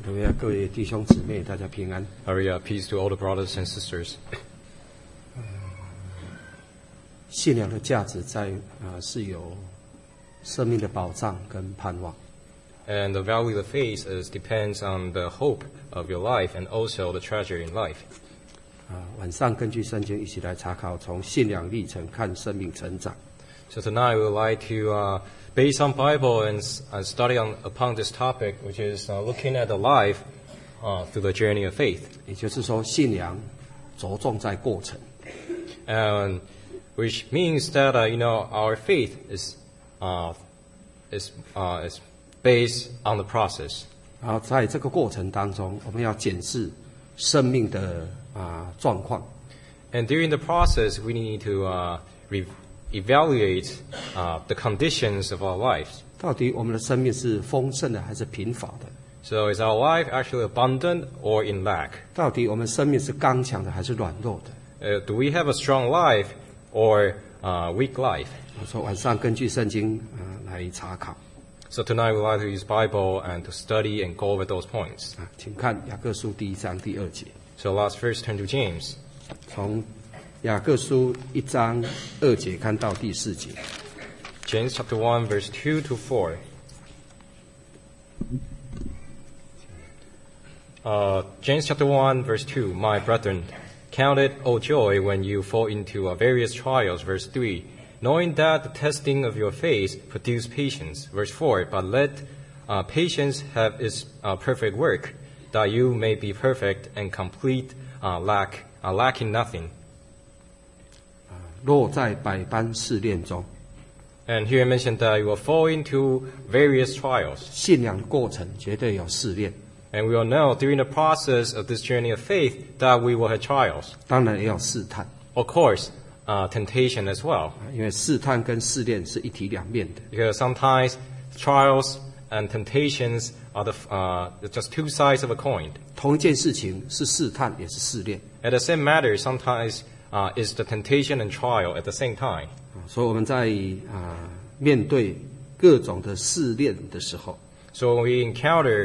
各位弟兄姊妹，大家平安。 Peace to all the brothers and sisters. 信仰的价值是有生命的保障跟盼望。 And the value of faith depends on the hope of your life and also the treasure in life. 晚上根据圣经一起来查考，从信仰历程看生命成长。 So tonight we would like to base on Bible and study upon this topic, which is looking at the life through the journey of faith. 也就是说，信仰着重在过程。 Which means that our faith is based on the process. 然后在这个过程当中，我们要检视生命的状况。 And during the process, we need to evaluate the conditions of our lives. 到底我们的生命是丰盛的还是贫乏的？ So is our life actually abundant or in lack? 到底我们生命是刚强的还是软弱的？ Do we have a strong life or weak life? 我说晚上根据圣经来查考。 So tonight we'd like to use Bible and to study and go over those points. 请看雅各书1章第2节。 So let's first turn to James. 从雅各书1章2节看到第4节。 James chapter 1 verse 2 to 4. James chapter 1 verse 2. My brethren, count it all joy when you fall into various trials. Verse 3. Knowing that the testing of your faith produces patience. Verse 4. But let patience have its perfect work, that you may be perfect and complete, lacking nothing. 若在百般试炼中， And here I mentioned that you will fall into various trials. 信仰的过程绝对有试炼， And we all know during the process of this journey of faith that we will have trials. 当然也有试探， Of course, temptation as well. 因为试探跟试炼是一体两面的。 Because sometimes trials and temptations are just two sides of a coin. 同一件事情是试探也是试炼， At the same matter, sometimes is the temptation and trial at the same time. 所以我们在面对各种的试炼的时候， So when we encounter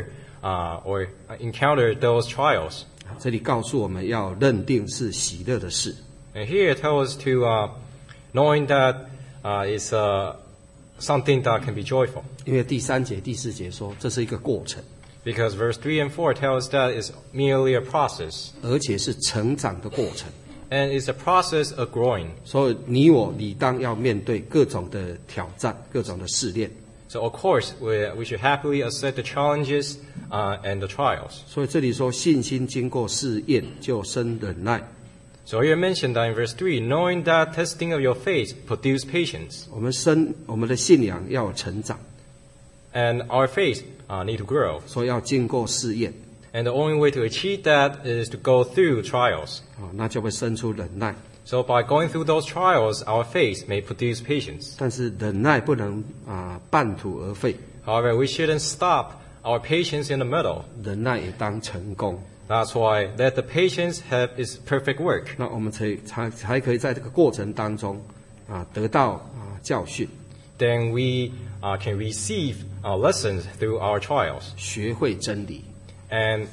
those trials, 这里告诉我们要认定是喜乐的事。 and here it tells us to knowing that it's something that can be joyful. 因为第3节、第4节说这是一个过程， Because verse 3 and 4 tell us that it's merely a process. 而且是成长的过程。 And it's a process of growing. 所以你我理当要面对各种的挑战、各种的试炼。 So of course, we should happily accept the challenges and the trials. 所以这里说信心经过试验就生忍耐。 So here mentioned that in verse 3, knowing that testing of your faith produce patience. 我们的信仰要有成长， And our faith need to grow. 所以要经过试验， And the only way to achieve that is to go through trials. 那就会生出忍耐。 So by going through those trials, our faith may produce patience. 但是忍耐不能半途而废， However, we shouldn't stop our patience in the middle. 忍耐也当成功。 That's why let the patience have its perfect work. 那我们才可以在这个过程当中得到教训， Then we can receive lessons through our trials. 学会真理。 And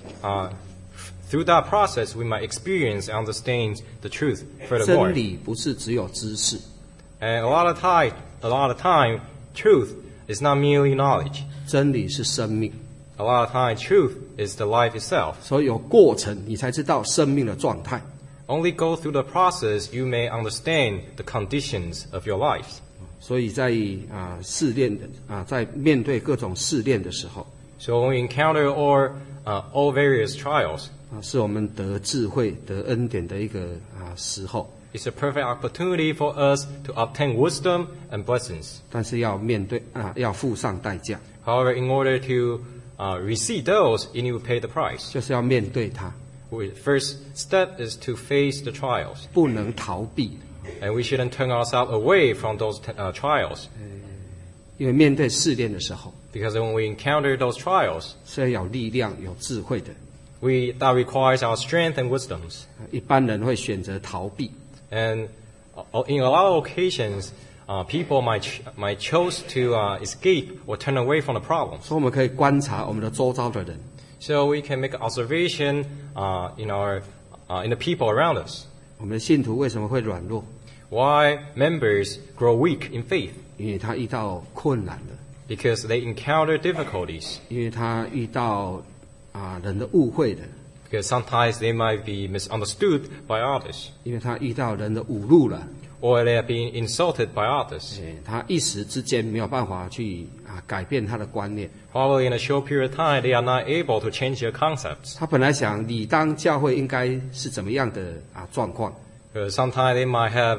through that process, we might experience and understand the truth 真 furthermore. 理不是只有知识， And a lot of time, truth is not merely knowledge. 真理是生命。 A lot of time, truth is the life itself. 所以有过程，你才知道生命的状态。 Only go through the process, you may understand the conditions of your life. 所以在试炼在面对各种试炼的时候， So when we encounter all various trials, 是我们得智慧、得恩典的一个时候。 it's a perfect opportunity for us to obtain wisdom and blessings. 但是要面对要付上代价， However, in order to receive those, you need to pay the price. 就是要面对它， First step is to face the trials. 不能逃避。 And we shouldn't turn ourselves away from those trials. 因为面对试炼的时候， Because when we encounter those trials, 是要有力量、有智慧的。 that requires our strength and wisdoms. 一般人会选择逃避， And in a lot of occasions, people might choose to escape or turn away from the problems. 所以我们可以观察我们的周遭的人， So we can make an observation in the people around us. 我们的信徒为什么会软弱？ Why members grow weak in faith? 因为他遇到困难了， Because they encounter difficulties. 因为他遇到人的误会的， Because sometimes they might be misunderstood by others. 因为他遇到人的侮辱了， Or they are being insulted by others. 他一时之间没有办法去改变他的观念。 Probably in a short period of time, they are not able to change their concepts. 他本来想理当教会应该是怎么样的状况， Because sometimes they might have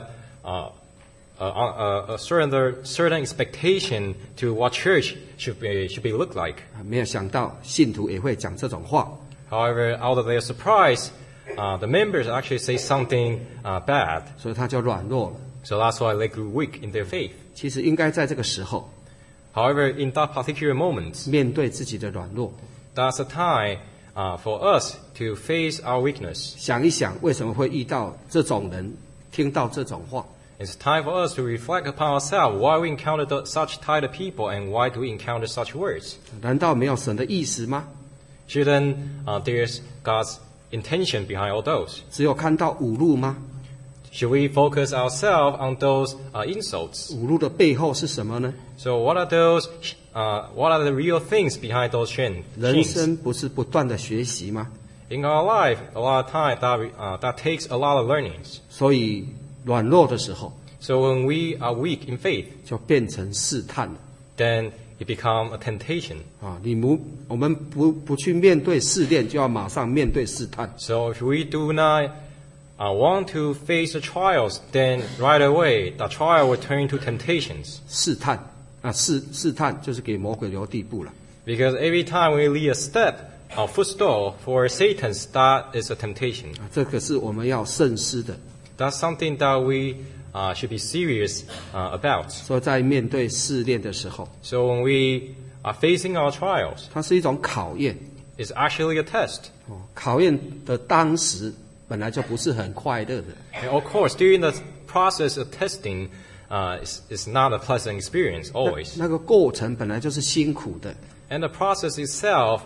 a certain expectation to what church should be look like. 没有想到信徒也会讲这种话。 However, out of their surprise, the members actually say something bad. 所以他就软弱了。 So that's why they grew weak in their faith. 其实应该在这个时候 However, in that particular moment, 面对自己的软弱， that's a time for us to face our weakness. 想一想为什么会遇到这种人，听到这种话。 It's time for us to reflect upon ourselves why we encounter such type of people and why do we encounter such words. 难道没有神的意思吗？ Shouldn't there's God's intention behind all those? 只有看到侮辱吗？ Should we focus ourselves on those insults? 侮辱的背后是什么呢？ So what are those? What are the real things behind those things? 人生不是不断的学习吗？ In our life, a lot of time that takes a lot of learnings. 所以软弱的时候 So when we are weak in faith, 就变成试探了 then it becomes a temptation. 我们不去面对试炼，就要马上面对试探。 So if we do not want to face the trials, then right away the trial will turn into temptations. 试探试探就是给魔鬼留地步了。 Because every time we lead a step, a footstool for Satan, that is a temptation. 这个是我们要慎思的。 That's something that we should be serious about. 所以在面对试炼的时候， So when we are facing our trials, 它是一种考验。 it's actually a test. 考验的当时本来就不是很快乐的， And of course, during the process of testing, it's not a pleasant experience always. 那个过程本来就是辛苦的。 And the process itself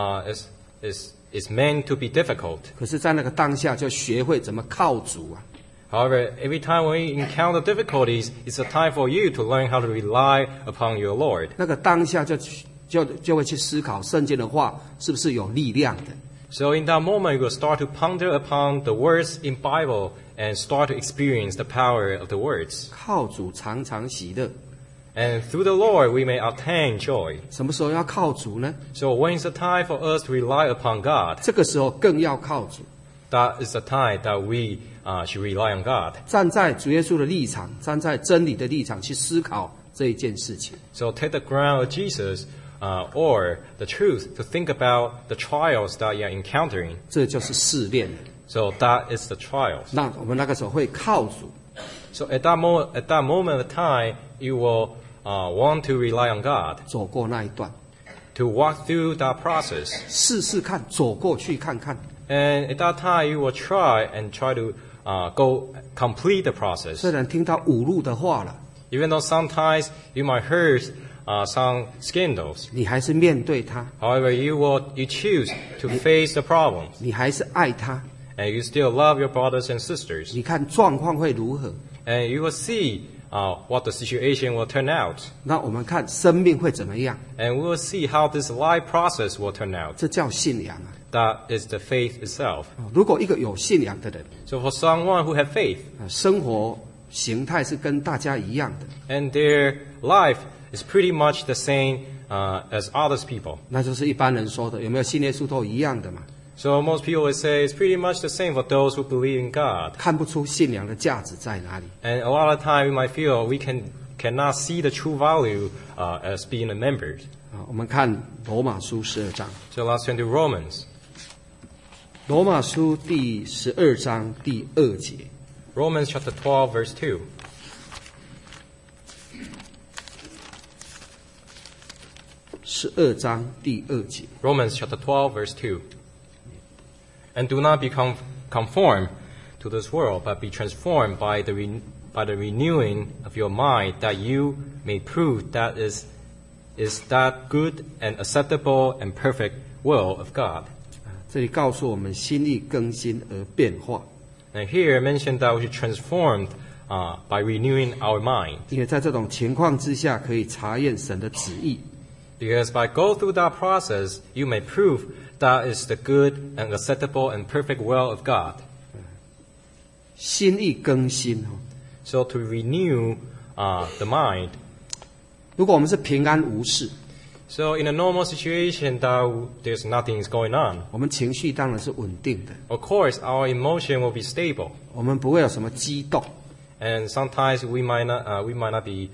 is meant to be difficult. 可是，在那个当下就学会怎么靠主啊。 However, every time we encounter difficulties, it's a time for you to learn how to rely upon your Lord. 那个当下就会去思考圣经的话是不是有力量的。 So in that moment, you will start to ponder upon the words in Bible and start to experience the power of the words. 靠主常常喜乐。 And through the Lord, we may attain joy. 什么时候要靠主呢？ So when is the time for us to rely upon God? 这个时候更要靠主。 That is the time that we should rely on God. 站在主耶稣的立场，站在真理的立场去思考这一件事情。 So take the ground of Jesus or the truth to think about the trials that you are encountering. 这就是试炼。 So that is the trials. 那我们那个时候会靠主， So at that moment of time, you will want to rely on God 走过那一段， to walk through that process. 试试看，走过去看看。 And at that time, you will try to go complete the process. 虽然听到侮辱的话了， Even though sometimes you might hear some scandals. 你还是面对他， However, you choose to face the problems. 你还是爱他。 And you still love your brothers and sisters. 你看状况会如何？ And you will see what the situation will turn out. 那我们看生命会怎么样？ And we will see how this life process will turn out. 这叫信仰啊！ That is the faith itself. 如果一个有信仰的人， So for someone who have faith, 生活形态是跟大家一样的， and their life is pretty much the same as others people. 那就是一般人说的，有没有信耶稣都一样的嘛？ So most people would say it's pretty much the same for those who believe in God. 看不出信仰的价值在哪里。 And a lot of time we might feel we cannot see the true value as being a member. 我们看罗马书12章， So let's turn to Romans. 罗马书第12章第2节。 Romans chapter 12, verse 2. 12章第2节。 Romans chapter 12, verse 2. And do not become conformed to this world, but be transformed by the renewing of your mind, that you may prove that is that good and acceptable and perfect will of God. 这里告诉我们心意更新而变化， And here mentioned that we should transformed by renewing our mind. 因为在这种情况之下，可以查验神的旨意。 Because by go through that process, you may prove that is the good and acceptable and perfect will of God. 心意更新， So to renew the mind. 如果我们是平安无事， So in a normal situation that there's nothing is going on, 我们情绪当然是稳定的， of course our emotion will be stable. 我们不会有什么激动， And sometimes we might not be,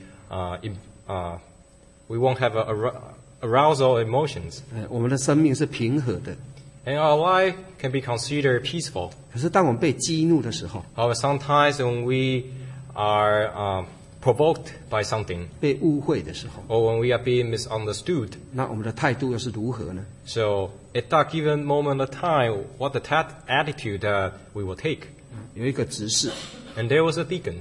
we won't have arousal emotions. 我们的生命是平和的。 And our life can be considered peaceful. 可是当我们被激怒的时候， However, sometimes when we are provoked by something, 被误会的时候， or when we are being misunderstood, 那我们的态度又是如何呢？ so at that given moment of time, what the attitude that we will take? 有一个执事， And there was a deacon,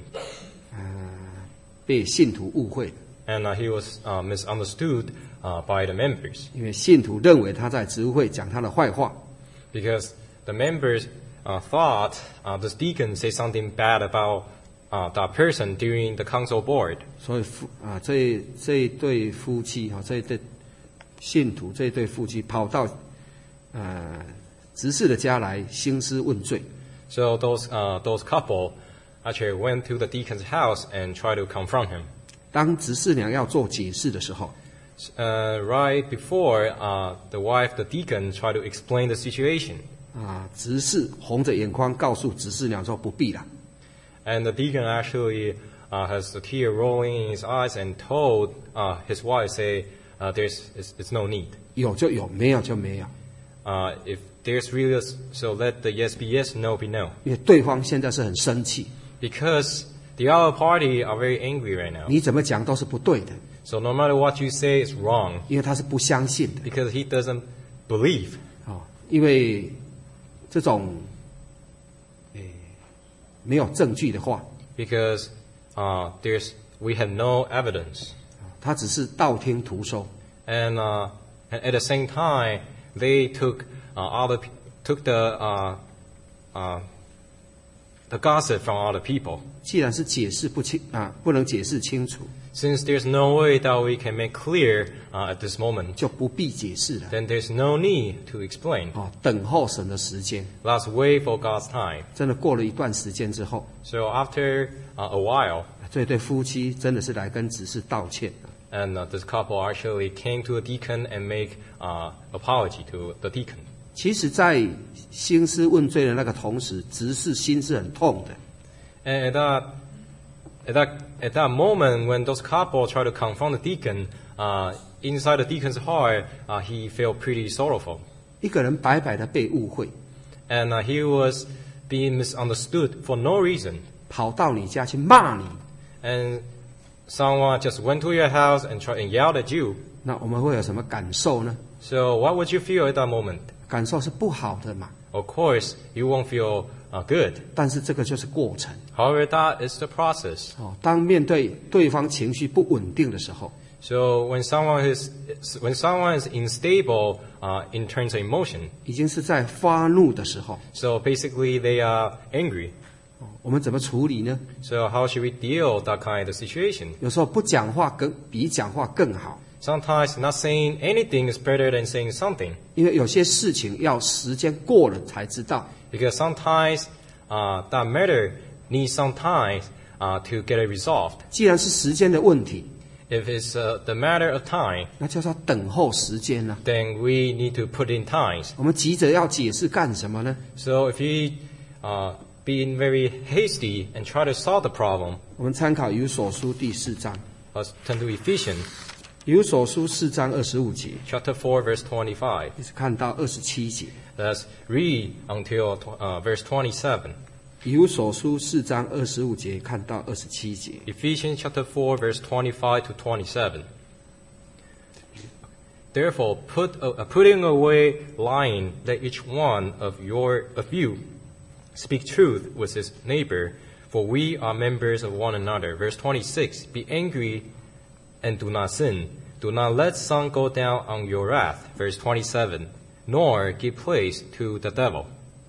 被信徒误会， and he was misunderstood by the members, 因为信徒认为他在执务会讲他的坏话， because the members thought this deacon said something bad about that person during the council board. 所以这一对夫妻这一对信徒这一对夫妻跑到执事的家来兴师问罪。 So those couple actually went to the deacon's house and tried to confront him. 当执事娘要做解释的时候， Right before the wife, the deacon, tried to explain the situation. 执事红着眼眶告诉执事娘说不必了。 And the deacon actually has the tear rolling in his eyes and told his wife, say, it's no need. 有就有，没有就没有。 If there's really so let the yes be yes, no be no. 因为对方现在是很生气， Because the other party are very angry right now. 你怎么讲都是不对的， So no matter what you say is wrong 因为他是不相信的。 because he doesn't believe. 因为这种没有证据的话， Because we have no evidence. 他只是道听途说。 And at the same time, they took the gossip from other people. 既然是解释不清不能解释清楚， Since there's no way that we can make clear at this moment, 就不必解释了。 then there's no need to explain. 等候神的时间， Let's wait for God's time. 真的过了一段时间之后， So after a while, 这对夫妻真的是来跟执事道歉。 and this couple actually came to a deacon and make apology to the deacon. 其实，在兴师问罪的那个同时，执事心是很痛的。 And at that moment, when those couple tried to confront the deacon, inside the deacon's heart, he felt pretty sorrowful. 一个人白白的被误会， And he was being misunderstood for no reason. 跑到你家去骂你， And someone just went to your house and tried and yelled at you. 那我们会有什么感受呢？ So what would you feel at that moment? 感受是不好的嘛。 Of course, you won't feel good. 但是这个就是过程。 However, that is the process. 当面对对方情绪不稳定的时候， So when someone is unstable in terms of emotion, 已经是在发怒的时候， so basically they are angry. 我们怎么处理呢？ So how should we deal with that kind of situation? 有时候不讲话比讲话更好， Sometimes not saying anything is better than saying something. 因为有些事情要时间过了才知道。 Because sometimes that matter needs some time to get it resolved. 既然是时间的问题， If it's the matter of time, 那就要等候时间了。 then we need to put in times. 我们急着要解释干什么呢？ So if we being very hasty and try to solve the problem, 我们参考以弗所书第4章， let's turn to Ephesians 以弗所书4章25节， chapter 4, verse 25. 一直看到27节。 Let's read until verse 27. 以弗所书4章25节看到27节。 Ephesians chapter 4, verse 25 to 27. Therefore, putting away lying, let each one of you speak truth with his neighbor, for we are members of one another. Verse 26. Be angry and do not sin. Do not let sun go down on your wrath. Verse 27. nor give place to the devil.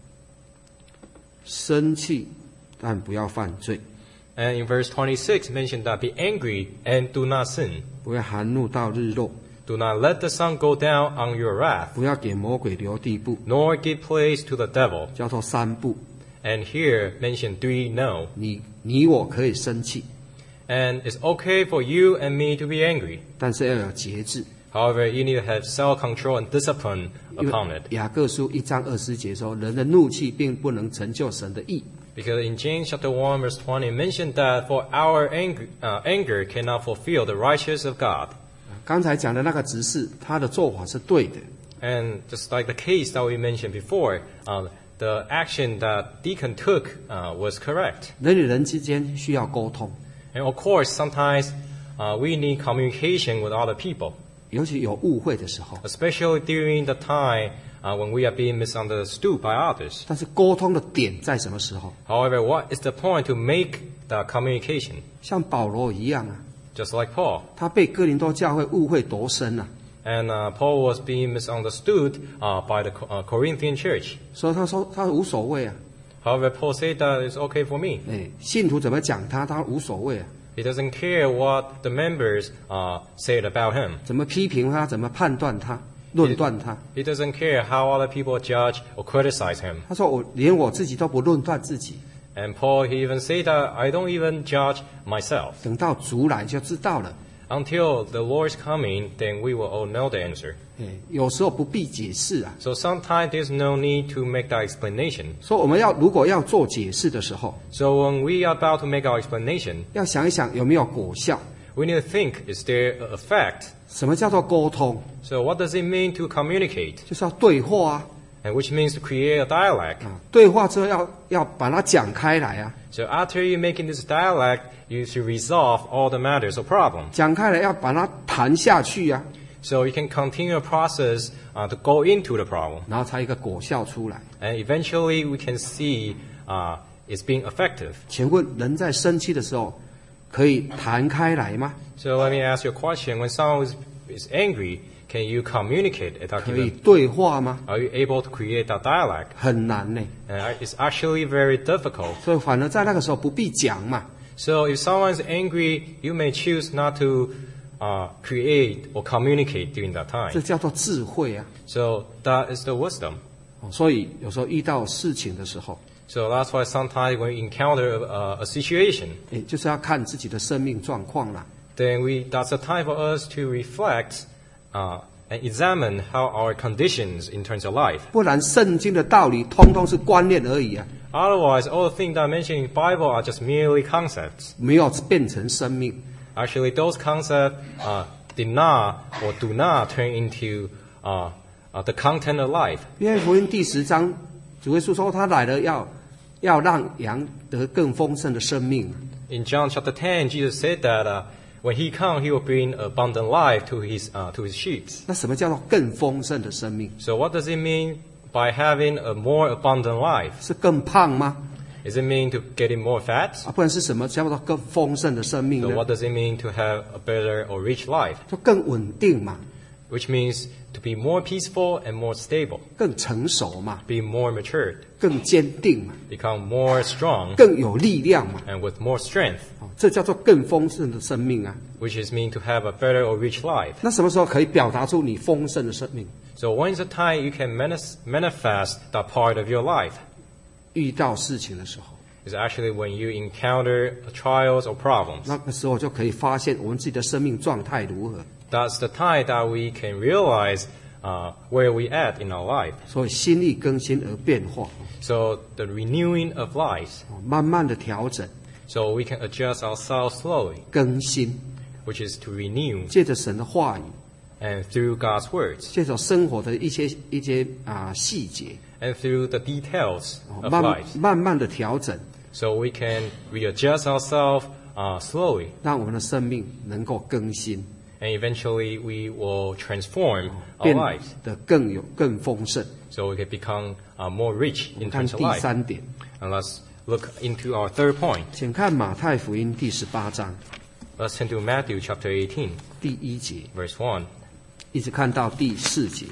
生气，但不要犯罪； And in verse 26 mentioned that be angry and do not sin. 不要含怒到日落； Do not let the sun go down on your wrath, 不要给魔鬼留地步， nor give place to the devil. 叫做三不。 And here mentioned 3 no. 你我可以生气， And it's okay for you and me to be angry. 但是要有节制。 However, you need to have self-control and discipline 因为 upon it. 雅各书1章20节说，人的怒气并不能成就神的义。 Because in James chapter 1 verse 20 it mentioned that for our anger cannot fulfill the righteousness of God. 刚才讲的那个执事，他的做法是对的， And just like the case that we mentioned before, the action that deacon took was correct. 人与人之间需要沟通， And of course, sometimes we need communication with other people, 尤其有误会的时候。 especially during the time when we are being misunderstood by others. 但是沟通的点在什么时候？ However, what is the point to make the communication? 像保罗一样啊， Just like Paul. 他被哥林多教会误会多深啊， And Paul was being misunderstood by the Corinthian church. 所以他说他无所谓啊， However, Paul said that it's okay for me. 信徒怎么讲他无所谓啊， He doesn't care what the members said about him. 怎么批评他，怎么判断他，论断他。 He doesn't care how other people judge or criticize him. 他说连我自己都不论断自己， And Paul, he even said that I don't even judge myself. 等到主来就知道了。 Until the Lord's coming, then we will all know the answer. 有时候不必解释啊。 So sometimes there's no need to make that explanation. 说我们如果要做解释的时候， So when we are about to make our explanation, 要想一想有没有果效。 we need to think, is there an effect? 什么叫做沟通？ So what does it mean to communicate? 就是要对话啊。 And which means to create a dialogue. 对话之后要把它讲开来啊。 So after you making this dialogue, you should resolve all the matters or problems. 讲开来要把它谈下去啊， So you can continue a process to go into the problem. 然后才有一个果效出来。 And eventually we can see it's being effective. 请问人在生气的时候可以谈开来吗？ So let me ask you a question. When someone is angry, can you communicate at that 可以 given? 对话吗？ Are you able to create that dialogue? 很难呢。 And it's actually very difficult. 所以反而在那个时候不必讲嘛。 So if someone's angry, you may choose not to create or communicate during that 这 time. 叫做智慧啊。 So that is the wisdom. 所以有时候遇到事情的时候， So that's why sometimes when we encounter a situation, 就是要看自己的生命状况啦。 then that's a time for us to reflect and examine how our conditions in terms of life. 不然圣经的道理通通是观念而已啊， Otherwise, all the things that are mentioned in the Bible are just merely concepts. 没有变成生命。 Actually, those concepts did not or do not turn into the content of life. 约翰福音第10章，主耶稣说他来了要让羊得更丰盛的生命。 In John chapter 10, Jesus said that when he comes, he will bring abundant life to his sheep. 那什么叫做更丰盛的生命？ So what does it mean by having a more abundant life? 是更胖吗？ Does it mean to getting more fat? 不然是什么叫做更丰盛的生命 So 呢？ what does it mean to have a better or rich life? 就更稳定嘛， Which means to be more peaceful and more stable, 更成熟嘛， be more matured, 更坚定嘛， become more strong, 更有力量嘛。 and with more strength, 这叫做更丰盛的生命啊。 which is mean to have a better or rich life. 那什么时候可以表达出你丰盛的生命？ So when's the time you can manifest that part of your life? 遇到事情的时候， It's actually when you encounter trials or problems. 那个时候就可以发现我们自己的生命状态如何。 That's the time that we can realize where we at in our life. 所以心意更新而变化， So the renewing of lives. 慢慢的调整 So we can adjust ourselves slowly, 更新， which is to renew. 借着神的话语， And through God's words. 借着生活的一些细节， And through the details of 慢 life. 慢慢的调整， So we can readjust ourselves slowly. 让我们的生命能够更新， And eventually we will transform our 变 lives. 得更丰盛。 So we can become more rich 我们 in 看 terms of 第 life. 3点， And let's look into our third point. 请看马太福音第18章 Let's turn to Matthew chapter 18, 第1节， verse 1. 一直看到第4节。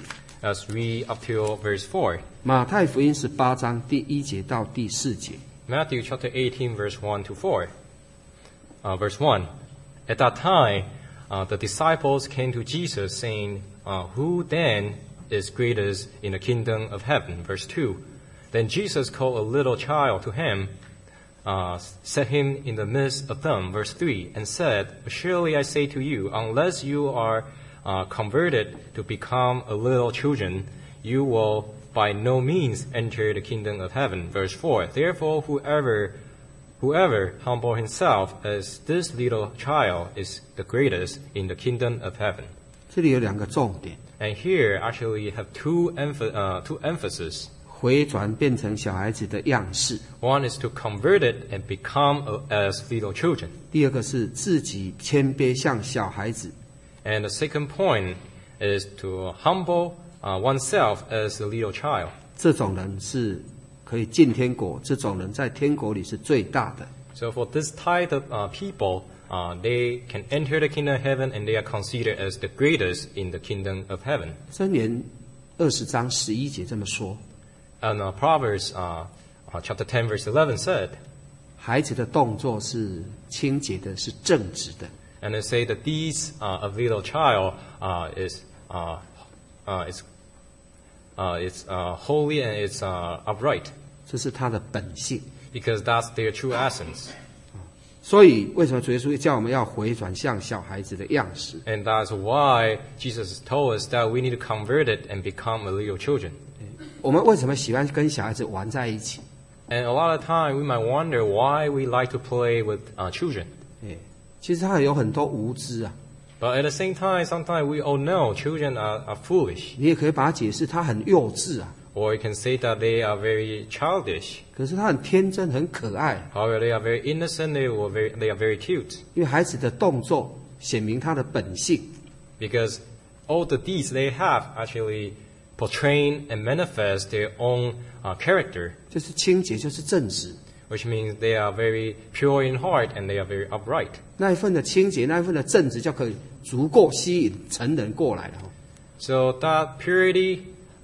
Let's read up to verse 4. 马太福音18章第1节到第4节。 Matthew chapter 18, verse 1 to 4. Verse 1. At that time, the disciples came to Jesus, saying, Who then is greatest in the kingdom of heaven? Verse 2. Then Jesus called a little child to him, set him in the midst of them, verse 3, and said, Surely I say to you, unless you are converted to become a little children, you will by no means enter the kingdom of heaven. Verse 4, therefore whoever humble himself as this little child is the greatest in the kingdom of heaven. 这里有2个重点， And here actually you have two emphases. 回转变成小孩子的样式。 One is to convert it and become as little children. 第2个是自己谦卑像小孩子。 And the second point is to humble oneself as a little child. 这种人是可以进天国，这种人在天国里是最大的。 So for this type of people, they can enter the kingdom of heaven and they are considered as the greatest in the kingdom of heaven. 箴言20章11节这么说。 And Proverbs chapter 10 verse 11 said, 孩子的动作是清洁的，是正直的。 and they say the deeds of little child is holy and it's upright, 这是他的本性。 because that's their true essence. 所以，为什么主耶稣叫我们要回转向小孩子的样式？ And that's why Jesus told us that we need to convert it and become a little children. 我们为什么喜欢跟小孩子玩在一起？ And a lot of time we might wonder why we like to play with children. 其实他有很多无知啊。 But at the same time, sometimes we all know children are foolish. 你也可以把它解释他很幼稚啊， Or you can say that they are very childish. 可是他很天真，很可爱。 However, they are very innocent, they are very cute. 因为孩子的动作显明他的本性。 Because all the deeds they have actually portray and manifest their own character. 就是清洁，就是正直。 Which means they are very pure in heart and they are very upright. 那一份的清洁，那一份的正直，就可以足够吸引成人过来了。 So that purity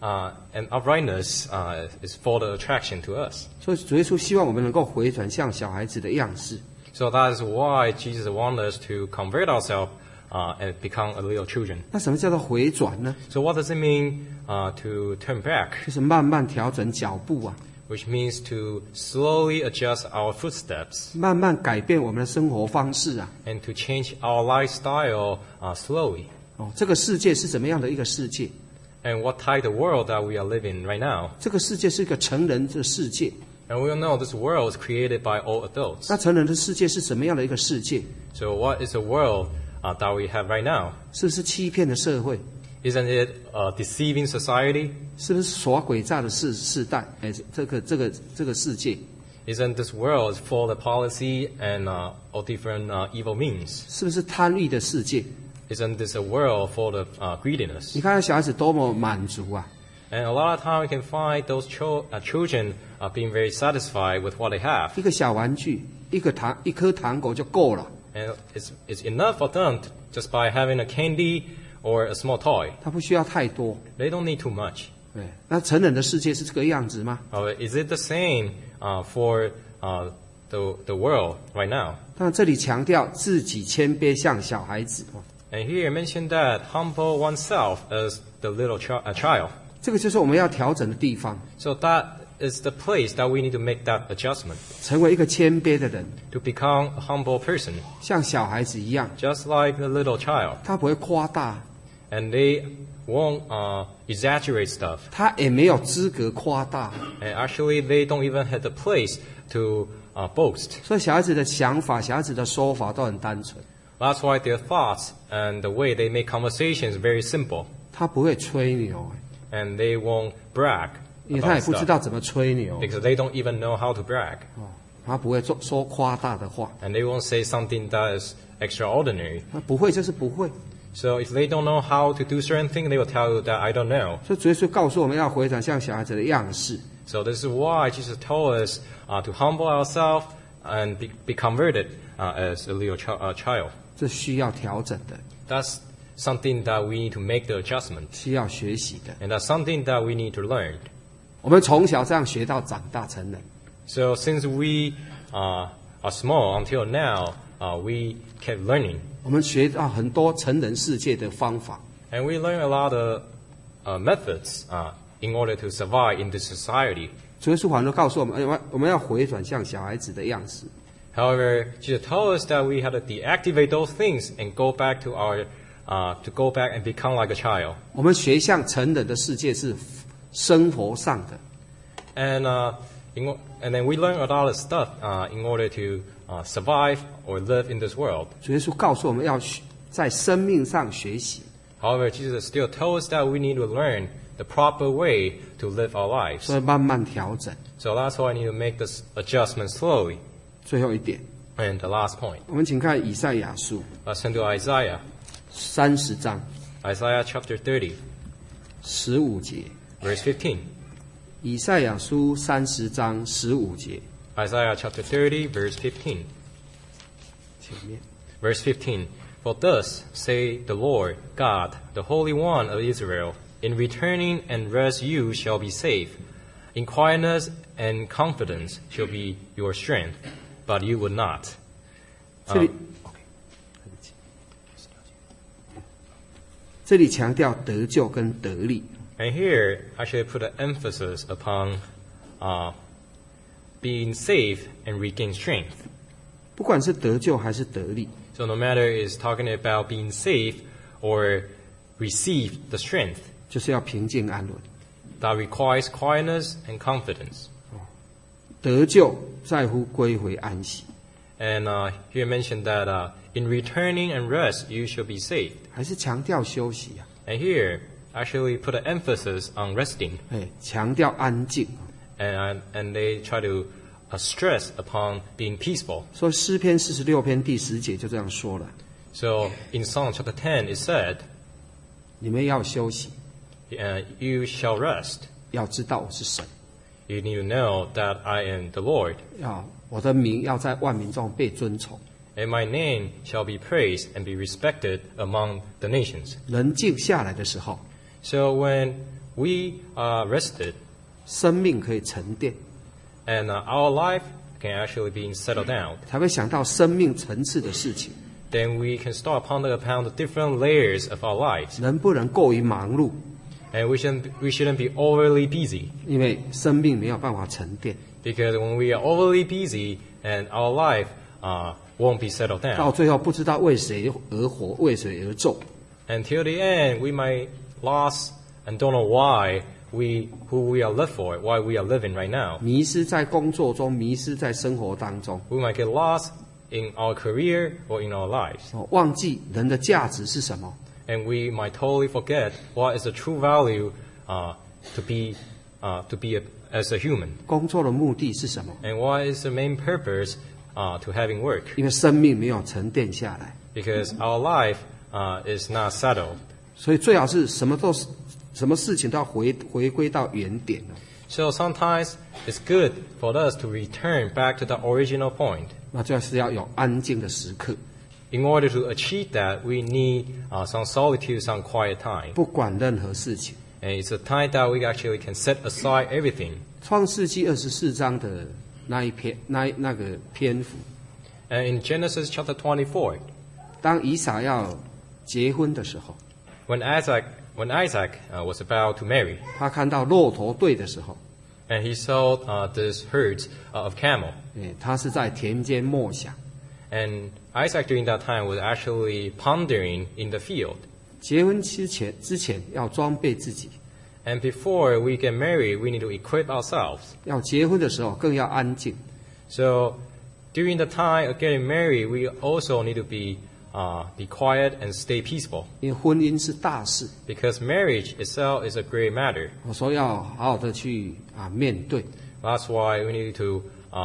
and uprightness is for the attraction to us. 所以主耶稣希望我们能够回转向小孩子的样式。 So that is why Jesus wants us to convert ourselves and become a little children. 那什么叫做回转呢？ So what does it mean to turn back? 就是慢慢调整脚步啊， Which means to slowly adjust our footsteps 慢慢改变我们的生活方式啊。 and to change our lifestyle slowly. 这个世界是怎么样的一个世界？ And what type of world that we are living right now? 这个世界是一个成人的世界。 And we all know this world is created by all adults. 那成人的世界是什么样的一个世界？ So what is the world that we have right now? 是不是欺骗的社会？ Isn't it a deceiving society? 是不是耍诡诈的世代？这个世界 Isn't this world full of policy and all different evil means? 是不是贪欲的世界？ Isn't this a world full of greediness? 你看小孩子多么满足啊！ And a lot of time we can find those children being very satisfied with what they have. 一个小玩具，一颗糖果就够了， And it's enough for them just by having a candy or a small toy. 他不需要太多。 They don't need too much. 对，那成人的世界是这个样子吗？ Is it the same for the world right now? 但这里强调自己谦卑像小孩子， And here mentioned that humble oneself as the little child. 这个就是我们要调整的地方， So that is the place that we need to make that adjustment 成为一个谦卑的人， to become a humble person, 像小孩子一样， just like the little child. 他不会夸大， And they won't exaggerate stuff. 他也没有资格夸大。 And actually, they don't even have the place to boast. 所以小孩子的想法、小孩子的说法都很单纯， That's why their thoughts and the way they make conversations is very simple. 他不会吹牛， And they won't brag 因为他也 about 不知 stuff 道怎么吹牛， because they don't even know how to brag. 他不会说夸大的话， And they won't say something that is extraordinary. 他不会就是不会。 So if they don't know how to do certain things, they will tell you that I don't know. 所以主耶稣告诉我们要回转向小孩子的样式， So this is why Jesus told us to humble ourselves and be converted as a little child. 这需要调整的。 That's something that we need to make the adjustment. 需要学习的。 And that's something that we need to learn. 我们从小这样学到长大成人， So since we are small until now, we kept learning. 我们学到很多成人世界的方法。 And we learn a lot of methods in order to survive in this society. 主耶稣反而告诉我们，我们要回转向小孩子的样式。 However, Jesus told us that we had to deactivate those things and go back and become like a child. 我们学向成人的世界是生活上的， And then we learn a lot of stuff in order to survive or live in this world. 主耶稣告诉我们要在生命上学习。 However, Jesus still told us that we need to learn the proper way to live our lives. 所以慢慢调整。 So that's why I need to make this adjustment slowly. 最后一点， And the last point. 我们请看以赛亚书 Let's turn to Isaiah. 30章 Isaiah chapter 30, 15节。 verse 15. 以赛亚书30章15节， Isaiah chapter 30, verse 15. 前面 Verse 15. For thus say the Lord God, the Holy One of Israel, in returning and rest you shall be safe. In quietness and confidence shall be your strength, but you will not. 这里这里强调得救跟得力。 And here, I should put an emphasis upon being safe and regain strength. 不管是得救还是得力， So no matter is talking about being safe or receive the strength, 就是要平静安稳。 that requires quietness and confidence. 得救在乎归回安息， And here mentioned that in returning and rest you shall be saved. 还是强调休息啊？ And here, actually put an emphasis on resting. 强调安静。 And they try to stress upon being peaceful. 所以诗篇46篇第10节就这样说了： So in Psalm chapter 10 it said, 你们要休息， you shall rest. 要知道我是神， You need to know that I am the Lord. 我的名要在万民中被尊崇。 And my name shall be praised and be respected among the nations. 人静下来的时候， So when we are rested, 生命可以沉淀， and our life can actually be settled down, 才会想到生命层次的事情。 then we can start pondering upon the different layers of our lives. 人不能过于忙碌， And we shouldn't be overly busy. 因为生命没有办法沉淀， Because when we are overly busy and our life won't be settled 到 down, 最后不知道为谁而活，为谁而做。 until the end we might lost and don't know who we are lived for, why we are living right now. 迷失在工作中，迷失在生活当中， We might get lost in our career or in our lives. 忘记人的价值是什么。 And we might totally forget what is the true value to be as a human. 工作的目的是什么？ And what is the main purpose to having work? 因为生命没有沉淀下来， Because our life is not settled. 所以最好是什么事情都要回归到原点。 So sometimes it's good for us to return back to the original point. 那就是要有安静的时刻， In order to achieve that, we need some solitude, some quiet time. 不管任何事情。 And it's a time that we actually can set aside everything. 创世纪24章的那一篇那个篇幅， And in Genesis chapter 24, 当以撒要结婚的时候， when Isaac was about to marry, 他看到骆驼队的时候， and he saw this herds of camel. 他是在田间默想。 And Isaac during that time was actually pondering in the field. 结婚之前要装备自己， And before we get married, we need to equip ourselves. 要结婚的时候更要安静。 So during the time of getting married, we also need to be quiet and stay peaceful. 因为婚姻是大事， Because marriage itself is a great matter. 我说要好好的去面对。 That's why we need to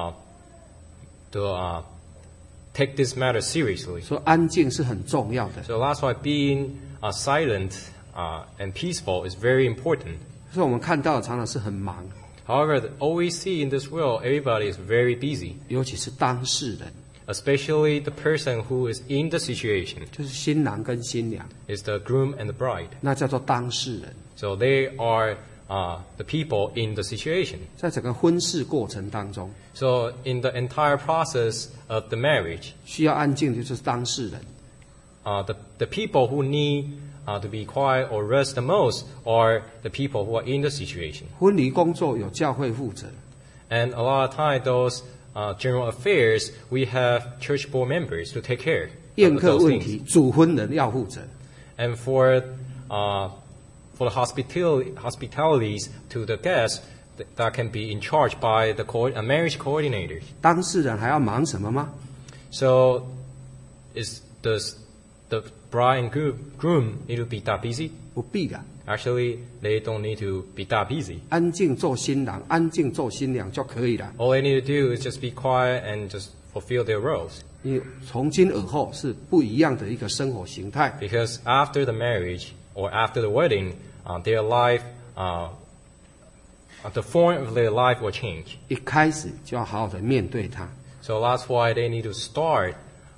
take this matter seriously. 说安静是很重要的， So that's why being silent and peaceful is very important. 所以我们看到的常常是很忙， However, all we see in this world, everybody is very busy. 尤其是当事人， especially the person who is in the situation, 就是新郎跟新娘， is the groom and the bride. 那叫做当事人。 So they are the people in the situation. 在整个婚事过程当中， So in the entire process of the marriage, 需要安静的就是当事人。 the people who need to be quiet or rest the most are the people who are in the situation. 婚礼工作有教会负责， And a lot of time, those general affairs, we have church board members to take care 宴 of 客 those 问 things. 题主婚人要负责。 And for the hospitalities to the guests, that can be in charge by the marriage coordinators. 当事人还要忙什么吗？ So, does the bride and groom need to be that busy? 不必的， Actually, they don't need to be that busy. 安静做新郎，安静做新娘就可以了。 All they need to do is just be quiet and just fulfill their roles. 因为从今而后是不一样的一个生活形态。 Because after the marriage or after the wedding, their life, the form of their life will change. 一开始就要好好的面对它。 So that's why they need to start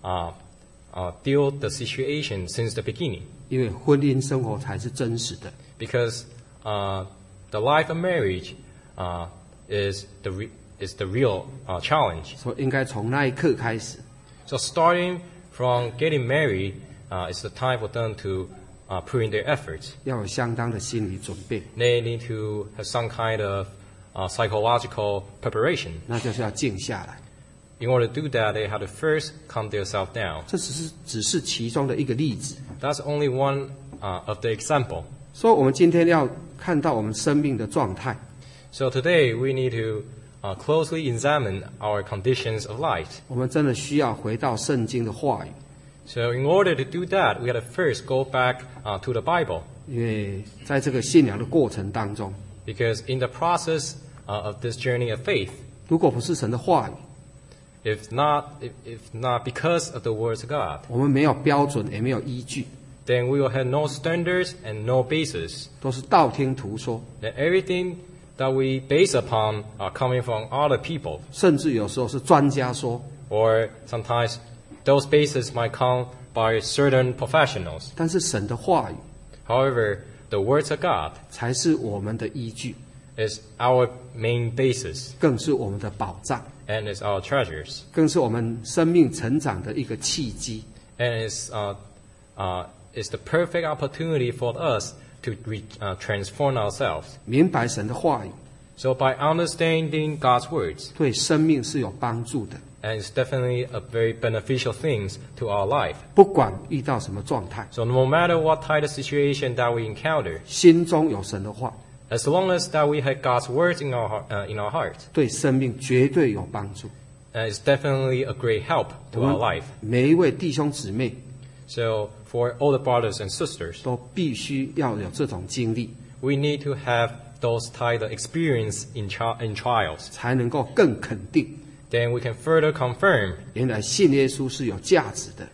deal the situation since the beginning. 因为婚姻生活才是真实的。 Because the life of marriage is the real challenge. 所以应该从那一刻开始， So starting from getting married is the time for them to put in their efforts. 要有相当的心理准备， They need to have some kind of psychological preparation. 那就是要静下来。 In order to do that, they have to first calm themselves down. 这只是其中的一个例子。 That's only one of the example. 所以，我们今天要看到我们生命的状态， So today we need to closely examine our conditions of life. 我们真的需要回到圣经的话语， So in order to do that, we have to first go back to the Bible. 因为在这个信仰的过程当中， Because in the process of this journey of faith, 如果不是神的话语， if not because of the words of God, 我们没有标准，也没有依据， then we will have no standards and no basis. 都是道听途说， Then everything that we base upon are coming from other people. 甚至有时候是专家说， Or sometimes those bases might come by certain professionals. 但是神的话语 However, the words of God 才是我们的依据， is our main basis 更是我们的保障， and is our treasures 更是我们生命成长的一个契机。 and is the perfect opportunity for us to transform ourselves. 明白神的话语 So by understanding God's words, 对生命是有帮助的， and it's definitely a very beneficial thing to our life. 不管遇到什么状态， So no matter what type of situation that we encounter, 心中有神的话， as long as that we have God's words in our heart, 对生命绝对有帮助。 it's definitely a great help to our life. 每一位弟兄姊妹 So for all the brothers and sisters, 都必须要有这种经历， we need to have those type of experience in trials. 才能够更肯定， Then we can further confirm 原来信耶稣是有价值的。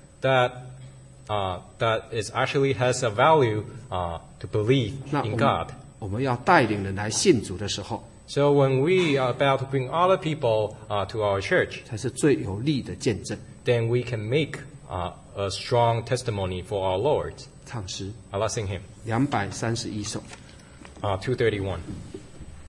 that it actually has a value to believe 那 in God. 我们要带领人来信主的时候， So when we are about to bring other people to our church, 才是最有力的见证。 then we can make a strong testimony for our Lord. 唱诗 Let's sing him. 231首。 231.